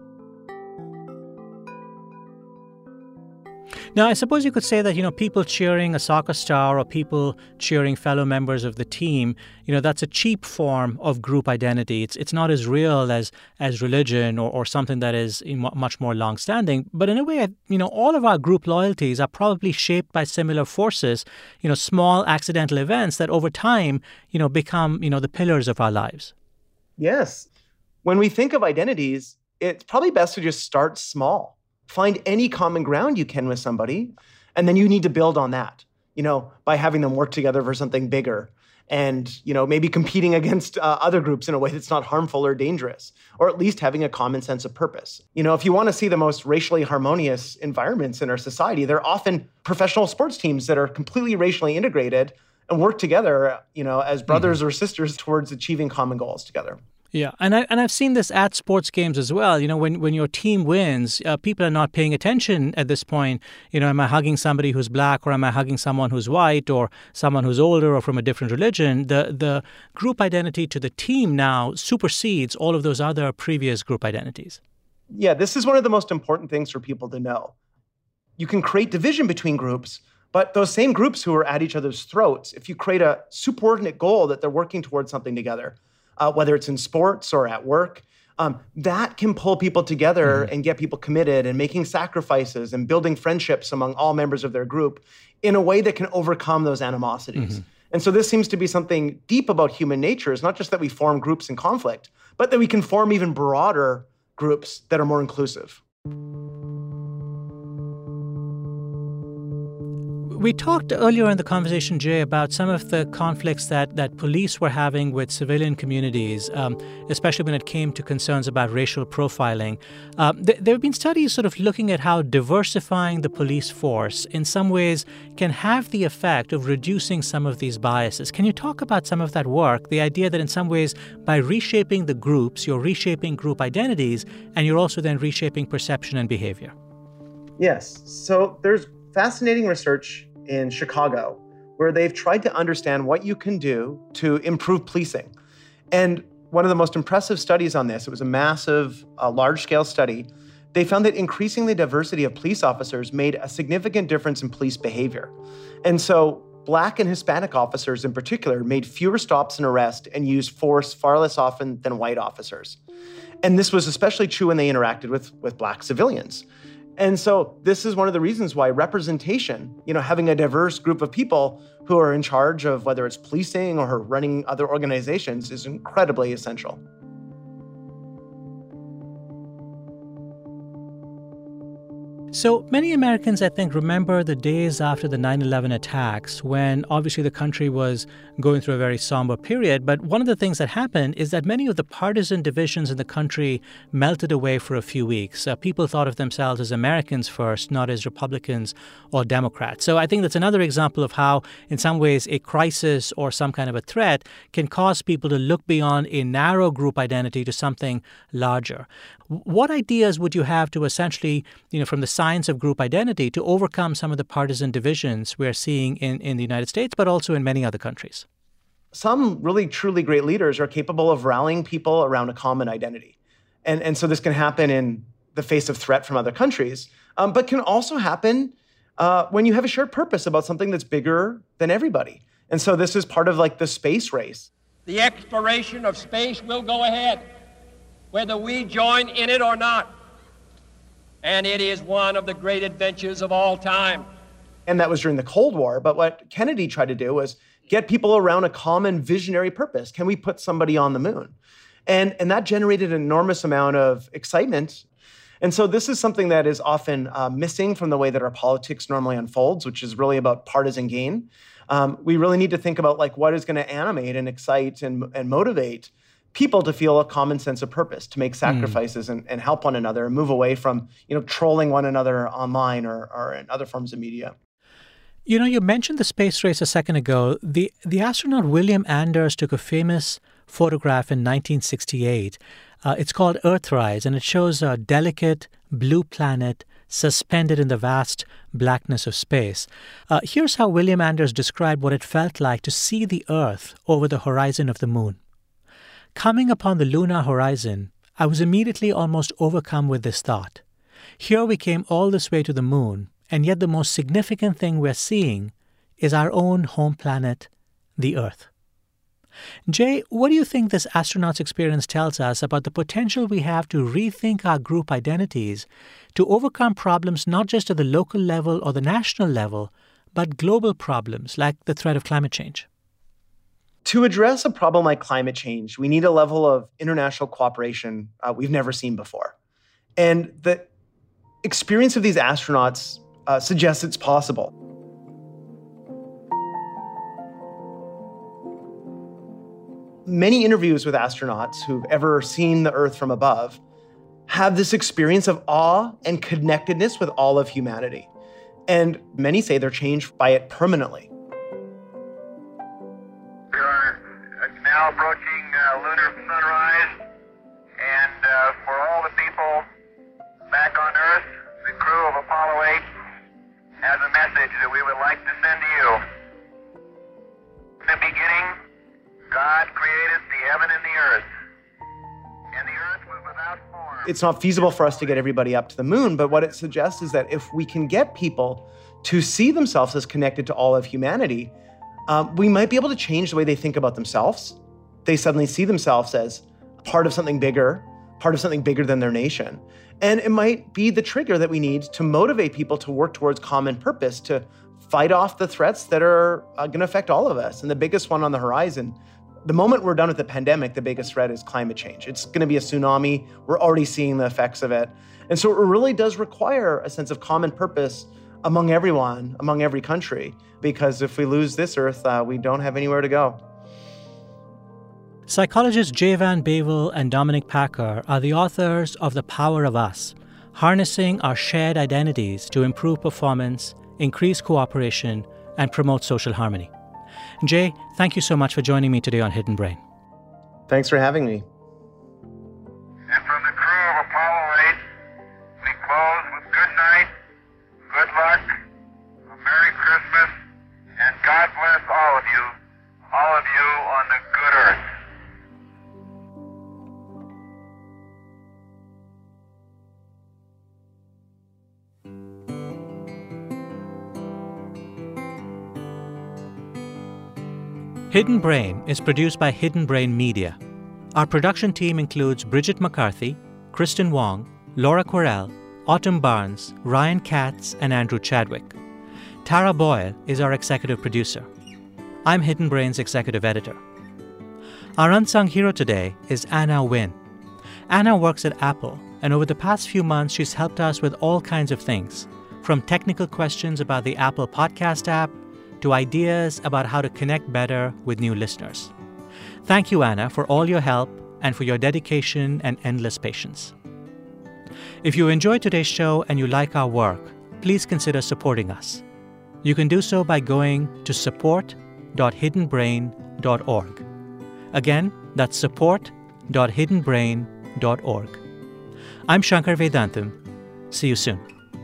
Now, I suppose you could say that, you know, people cheering a soccer star or people cheering fellow members of the team, you know, that's a cheap form of group identity. It's it's not as real as as religion or, or something that is much more long-standing. But in a way, you know, all of our group loyalties are probably shaped by similar forces, you know, small accidental events that over time, you know, become, you know, the pillars of our lives. Yes. When we think of identities, it's probably best to just start small. Find any common ground you can with somebody, and then you need to build on that, you know, by having them work together for something bigger and, you know, maybe competing against uh, other groups in a way that's not harmful or dangerous, or at least having a common sense of purpose. You know, if you want to see the most racially harmonious environments in our society, they're often professional sports teams that are completely racially integrated and work together, you know, as brothers mm-hmm. or sisters towards achieving common goals together. Yeah, and I and I've seen this at sports games as well. You know, when when your team wins, uh, people are not paying attention at this point. You know, am I hugging somebody who's black, or am I hugging someone who's white, or someone who's older, or from a different religion? The the group identity to the team now supersedes all of those other previous group identities. Yeah, this is one of the most important things for people to know. You can create division between groups, but those same groups who are at each other's throats, if you create a superordinate goal that they're working towards something together, Uh, whether it's in sports or at work, um, that can pull people together mm-hmm. and get people committed and making sacrifices and building friendships among all members of their group in a way that can overcome those animosities. Mm-hmm. And so this seems to be something deep about human nature. It's not just that we form groups in conflict, but that we can form even broader groups that are more inclusive. We talked earlier in the conversation, Jay, about some of the conflicts that, that police were having with civilian communities, um, especially when it came to concerns about racial profiling. Uh, th- there have been studies sort of looking at how diversifying the police force in some ways can have the effect of reducing some of these biases. Can you talk about some of that work, the idea that in some ways by reshaping the groups, you're reshaping group identities, and you're also then reshaping perception and behavior? Yes. So there's fascinating research in Chicago, where they've tried to understand what you can do to improve policing. And one of the most impressive studies on this, it was a massive, uh, large-scale study, they found that increasing the diversity of police officers made a significant difference in police behavior. And so Black and Hispanic officers in particular made fewer stops and arrests and used force far less often than white officers. And this was especially true when they interacted with, with Black civilians. And so this is one of the reasons why representation, you know, having a diverse group of people who are in charge of whether it's policing or running other organizations is incredibly essential. So many Americans, I think, remember the days after the nine eleven attacks when obviously the country was going through a very somber period. But one of the things that happened is that many of the partisan divisions in the country melted away for a few weeks. Uh, people thought of themselves as Americans first, not as Republicans or Democrats. So I think that's another example of how, in some ways, a crisis or some kind of a threat can cause people to look beyond a narrow group identity to something larger. What ideas would you have to essentially, you know, from the science of group identity to overcome some of the partisan divisions we're seeing in, in the United States, but also in many other countries? Some really, truly great leaders are capable of rallying people around a common identity. And, and so this can happen in the face of threat from other countries, um, but can also happen uh, when you have a shared purpose about something that's bigger than everybody. And so this is part of like the space race. The exploration of space will go ahead, whether we join in it or not. And it is one of the great adventures of all time. And that was during the Cold War. But what Kennedy tried to do was get people around a common visionary purpose. Can we put somebody on the moon? And, and that generated an enormous amount of excitement. And so this is something that is often uh, missing from the way that our politics normally unfolds, which is really about partisan gain. Um, we really need to think about like what is going to animate and excite and, and motivate people to feel a common sense of purpose, to make sacrifices mm. and, and help one another and move away from, you know, trolling one another online or, or in other forms of media. You know, you mentioned the space race a second ago. The, the astronaut William Anders took a famous photograph in nineteen sixty-eight. Uh, it's called Earthrise, and it shows a delicate blue planet suspended in the vast blackness of space. Uh, here's how William Anders described what it felt like to see the Earth over the horizon of the moon. Coming upon the lunar horizon, I was immediately almost overcome with this thought. Here we came all this way to the moon, and yet the most significant thing we're seeing is our own home planet, the Earth. Jay, what do you think this astronaut's experience tells us about the potential we have to rethink our group identities to overcome problems not just at the local level or the national level, but global problems like the threat of climate change? To address a problem like climate change, we need a level of international cooperation uh, we've never seen before. And the experience of these astronauts uh, suggests it's possible. Many interviews with astronauts who've ever seen the Earth from above have this experience of awe and connectedness with all of humanity. And many say they're changed by it permanently. Now approaching uh, lunar sunrise, and uh, for all the people back on Earth, the crew of Apollo eight has a message that we would like to send to you. In the beginning, God created the heaven and the earth, and the earth was without form. It's not feasible for us to get everybody up to the moon, but what it suggests is that if we can get people to see themselves as connected to all of humanity, um, we might be able to change the way they think about themselves. They suddenly see themselves as part of something bigger, part of something bigger than their nation. And it might be the trigger that we need to motivate people to work towards common purpose, to fight off the threats that are uh, going to affect all of us. And the biggest one on the horizon, the moment we're done with the pandemic, the biggest threat is climate change. It's going to be a tsunami. We're already seeing the effects of it. And so it really does require a sense of common purpose among everyone, among every country, because if we lose this Earth, uh, we don't have anywhere to go. Psychologists Jay Van Bavel and Dominic Packer are the authors of The Power of Us, harnessing our shared identities to improve performance, increase cooperation, and promote social harmony. Jay, thank you so much for joining me today on Hidden Brain. Thanks for having me. And from the crew of Apollo eight, we close with good night, good luck, a Merry Christmas, and God bless all of you, all of you on the good Earth. Hidden Brain is produced by Hidden Brain Media. Our production team includes Bridget McCarthy, Kristen Wong, Laura Quirrell, Autumn Barnes, Ryan Katz, and Andrew Chadwick. Tara Boyle is our executive producer. I'm Hidden Brain's executive editor. Our unsung hero today is Anna Wynn. Anna works at Apple, and over the past few months, she's helped us with all kinds of things, from technical questions about the Apple Podcast app to ideas about how to connect better with new listeners. Thank you, Anna, for all your help and for your dedication and endless patience. If you enjoyed today's show and you like our work, please consider supporting us. You can do so by going to support dot hidden brain dot org. Again, that's support dot hidden brain dot org. I'm Shankar Vedantam. See you soon.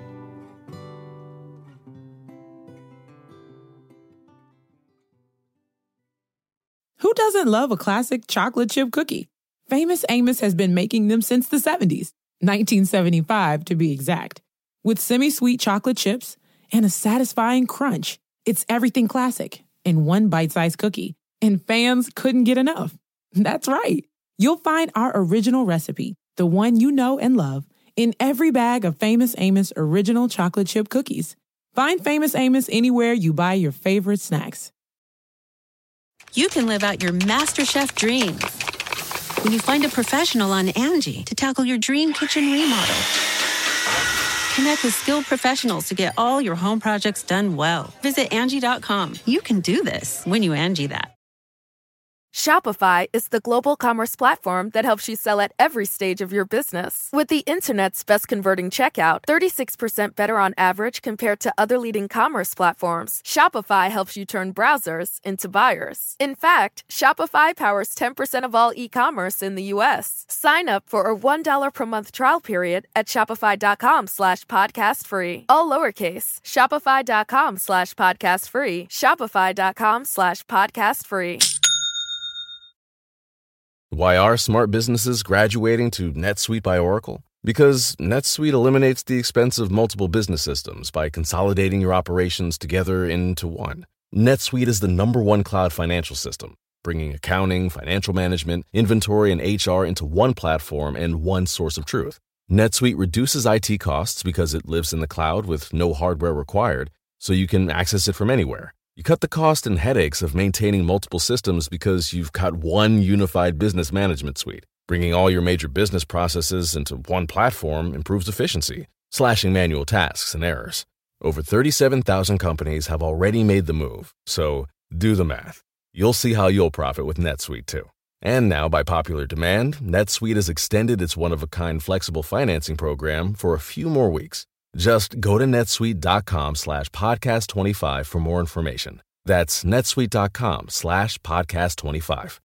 Who doesn't love a classic chocolate chip cookie? Famous Amos has been making them since the seventies, nineteen seventy-five to be exact. With semi-sweet chocolate chips and a satisfying crunch, it's everything classic in one bite-sized cookie, and fans couldn't get enough. That's right. You'll find our original recipe, the one you know and love, in every bag of Famous Amos original chocolate chip cookies. Find Famous Amos anywhere you buy your favorite snacks. You can live out your MasterChef dreams when you find a professional on Angie to tackle your dream kitchen remodel. Connect with skilled professionals to get all your home projects done well. Visit Angie dot com. You can do this when you Angie that. Shopify is the global commerce platform that helps you sell at every stage of your business. With the internet's best converting checkout, thirty-six percent better on average compared to other leading commerce platforms, Shopify helps you turn browsers into buyers. In fact, Shopify powers ten percent of all e-commerce in the U S. Sign up for a one dollar per month trial period at shopify.com slash podcast free. All lowercase, shopify.com slash podcast free, shopify.com slash podcast free. Why are smart businesses graduating to NetSuite by Oracle? Because NetSuite eliminates the expense of multiple business systems by consolidating your operations together into one. NetSuite is the number one cloud financial system, bringing accounting, financial management, inventory, and H R into one platform and one source of truth. NetSuite reduces I T costs because it lives in the cloud with no hardware required, so you can access it from anywhere. You cut the cost and headaches of maintaining multiple systems because you've got one unified business management suite. Bringing all your major business processes into one platform improves efficiency, slashing manual tasks and errors. Over thirty-seven thousand companies have already made the move, so do the math. You'll see how you'll profit with NetSuite too. And now, by popular demand, NetSuite has extended its one-of-a-kind flexible financing program for a few more weeks. Just go to netsuite.com slash podcast25 for more information. That's netsuite.com slash podcast25.